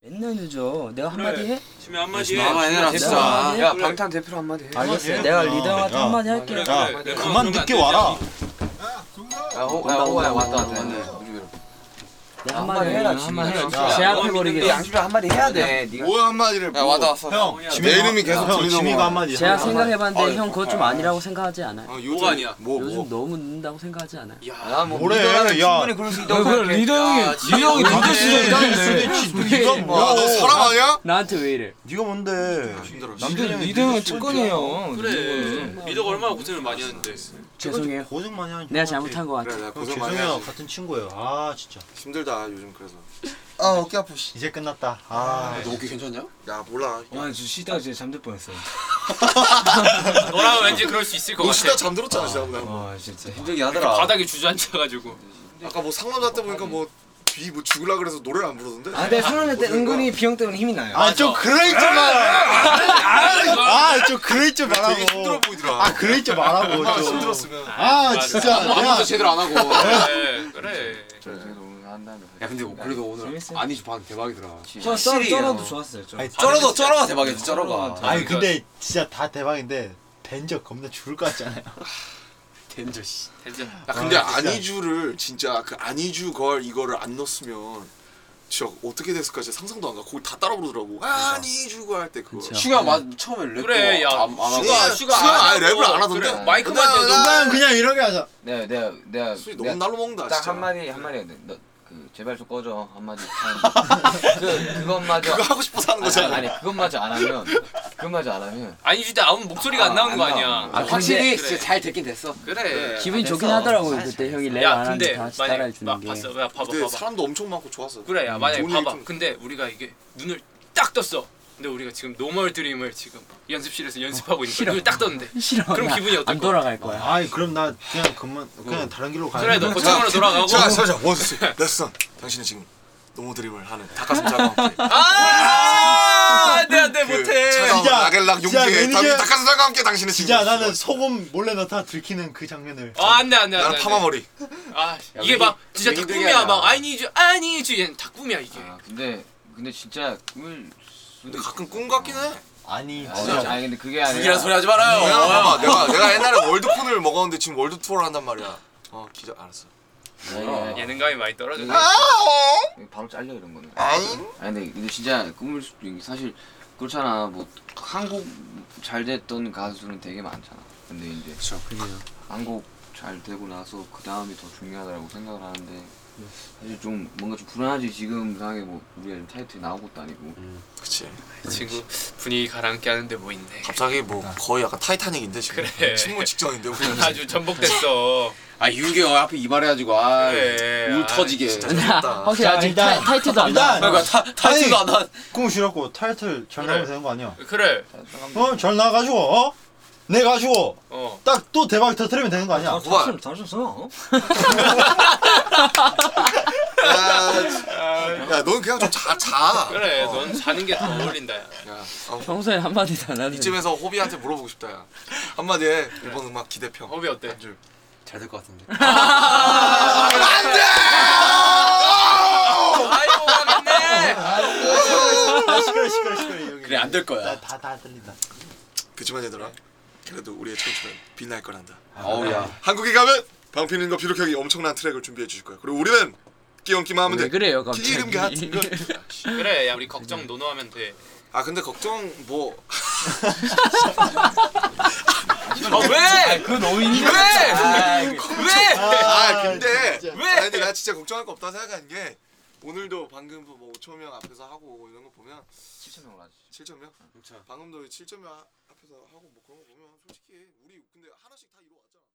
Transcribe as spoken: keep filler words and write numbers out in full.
맨날 늦어. 내가 한마디 해? 심해 한마디 해. 한마디 해라 내가 진짜. 한마디 해? 야 그래. 방탄 대표로 한마디 해. 알겠어. 해. 내가 야, 리더 형한테 야. 한마디 할게. 그래, 야, 그래. 내가 그만 그러면 늦게 안 와라. 야 호, 온다, 야 호야 온다, 왔다 온다, 왔다. 온다. 우리 그래. 내가 한마디 한마디 해라, 해라. 진짜. 한마디 야, 해라. 제압해버리게. 네 양심이 한마디 해야 돼. 네가. 뭐야 한마디를 야 와다 왔어. 형, 내 이름이 계속 형, 들리는 지미가 거야. 한마디. 제가 한 생각해봤는데 아, 형 그것 좀 아니라고 생각하지 않아요? 어, 뭐가 아니야? 뭐 뭐? 요즘 너무 늦는다고 생각하지 않아요? 야뭐 뭐래, 리더라면 야. 충분히 그럴 수 있다고 생각해. 리더 형이 리더 형이 아, 늦을 수도 있다는데. 네가 야, 뭐? 너 사람 아니야? 나한테 왜 이래? 네가 뭔데? 힘들어. 남준이 형이 리더 형은 늦을 특권이에요. 뻔했잖아. 그래. 리더가 얼마나 고생을 많이 하는데. 죄송해요. 고생 많이 하는 내가 형한테. 잘못한 것 같아. 그래 내가 형 고생 많이 죄송해요. 하지. 같은 친구예요. 아 진짜. 힘들다 요즘 그래서. 아 어깨 아프. 씨. 이제 끝났다. 아. 너 어깨 괜찮냐? 야 몰라. 와, 저 쉬다가 진짜 잠들 뻔했어요. 너라면 왠지 그럴 수 있을 것 너 같아. 쉬다 잠들었잖아 지난번에. 와, 진짜. 힘들게 하더라. 바닥에 주저앉아가지고. 아까 뭐 상남자 때 보니까 뭐 뒤 뭐 죽을라 그래서 노래를 안 부르던데. 아 근데 상남자 때 은근히 비형 때문에 힘이 나요. 아 좀 그레이 좀 마. 아좀 그레이 좀 말하고. 되게 힘들어 보이더라. 아 그레이 좀 말하고 아, 좀. 힘들었으면. 아 진짜. 아무도 내가 제대로 안 하고. 그래, 그래. 야 근데 그래도 오늘 아니지 방 대박이더라. 저 쩔어도 좋았어요. 아니, 쩔어도 쩔어가 대박이지 쩔어가. 아니 근데 진짜 다 대박인데 댄적 겁나 죽을 것 같지 않아요? 덴저 씨. 괜찮아. 야 근데 아, 진짜. 아니주를 진짜 그 아니주 걸 이거를 안 넣었으면 진짜 어떻게 됐을까 진짜 상상도 안 가. 거기 다 따라 부르더라고. 아니주가 할 때 그거. 그쵸. 슈가 맞 처음에 랩. 그래, 야. 안, 안 하고. 슈가, 슈가 슈가 안 아예 하고. 랩을 안 하던데? 그래, 마이크만 나- 대도. 난 그냥 이렇게 하자. 내가 내가 내가 술이 너무 날로 먹는다 딱 진짜. 한마디 한마디 해. 너그 제발 좀 꺼져 한마디. 그 그것마저 그거 하고 싶어서 하는 아니, 거잖아. 아니 그것마저 안 하면 그것마저 안 하면 아니 진짜 아무 목소리가 안 나오는 거 안 아니야. 나와. 아, 확실히 그래. 진짜 잘 됐긴 됐어. 그래. 기분이 됐어. 좋긴 하더라고요. 잘했어, 그때 형이 랩 야 안 하는데 근데 다 같이 만약 봐, 따라해주는 게. 봤어. 야 봐봐 근데 봐봐. 사람도 엄청 많고 좋았어. 그래 야 만약에 좋은 봐봐. 얘기 좀- 근데 우리가 이게 눈을 딱 떴어. 근데 우리가 지금 노멀 드림을 지금 연습실에서 연습하고 있는 거야. 눈을 딱 떴는데. 싫어. 그럼 나 기분이 어떨 안 거야? 돌아갈 거야. 아니 그럼 나 그냥 그만 그냥 다른 길로 가야 그래 너 거창으로 돌아가고. 자, 자, 자, 원스 레슨. 당신은 지금 노모 드림을 하는 닭가슴살과 함께 아 안돼 안돼 그 못해. 차가운 진짜, 라겔락 진짜 용기에 매니저- 닭가슴살과 함께 당신은 진짜 지금 나는 소금 몰래 넣다 들키는 그 장면을. 아 안돼 안돼 나는 안돼. 파마머리. 아 이게 막 진짜 왜 힘들게 닭꿈이야 하냐. 막 I need you I need you 얘는 닭꿈이야 이게. 아 근데 근데 진짜 꿈을 근데 가끔 꿈 같긴 해. 아니 아, 진짜. 아니 근데 그게 아니라 이란 소리 하지 말아요. 내가 봐봐, 내가 내가 옛날에 월드폰을 먹었는데 지금 월드 투어를 한단 말이야. 어 기자 알았어. 아니, 아니, 예능감이 많이 떨어졌네. 아니, 바로 잘려 이런 거는. 아니. 아니 근데, 근데 진짜 꿈을 수- 사실 그렇잖아. 뭐 한국 잘 됐던 가수는 되게 많잖아. 근데 이제 한국 잘 되고 나서 그 다음이 더 중요하다고 생각을 하는데 사실 좀 뭔가 좀 불안하지. 지금 상황에 뭐 우리가 지금 타이틀이 나온 것도 아니고. 그치. 이 친구 분위기 가라앉게 하는데 뭐 있네. 갑자기 뭐 거의 약간 타이타닉인데 지금. 그래. 침몰 직전인데 우리. 아주 전복됐어. 아 윤계 앞에 이발해가지고 아 그래. 울 아, 터지게. 진짜 좋다. 확실히 자, 아직 일단- 타, 타이틀도 안 일단- 나와. 그러니까 타 타이틀도 안 나. 꿈을 실었고 타이틀 잘 그래. 나가면 되는 거 아니야? 그래. 어? 잘 나가지고 어? 내 가지고 어. 딱 또 대박 터트리면 되는 거 아니야? 고발. 잘했어. 야, 넌 그냥 좀 자, 자. 그래. 어. 넌 자는 게 더 어울린다. 야. 야, 어, 평소에 한마디도 안 하는. 이쯤에서 호비한테 물어보고 싶다, 야. 한마디 해. 이번 음악 기대평. 허비 어때? 잘 될 것 같은데. 아이고 가겠네. 아, 시끄러 시끄러 시끄러 여기. 그래 안 될 거야. 다다 들린다. 그치만 얘들아, 그래도 우리의 청춘은 빛날 거란다. 어우야. 한국에 가면 방피는과 비록형이 엄청난 트랙을 준비해 주실 거야. 그리고 우리는 끼얹기만 하면 왜 돼. 그래요 갑자기? 기름 같은 거. 그래. 야 우리 걱정 노노하면 돼. 아 근데 걱정 뭐. 아 왜? 그 노인이 왜? 왜? 아 근데 진짜. 왜? 아, 근데 나 진짜 걱정할 거 없다 생각하는 게 오늘도 방금도 뭐 오천 명 앞에서 하고 이런 거 보면 칠천 명을 하지. 칠천 명? 방금도 칠천 명 앞에서 하고 뭐 그런 거 보면 솔직히 우리 근데 하나씩 다 이루어왔잖아.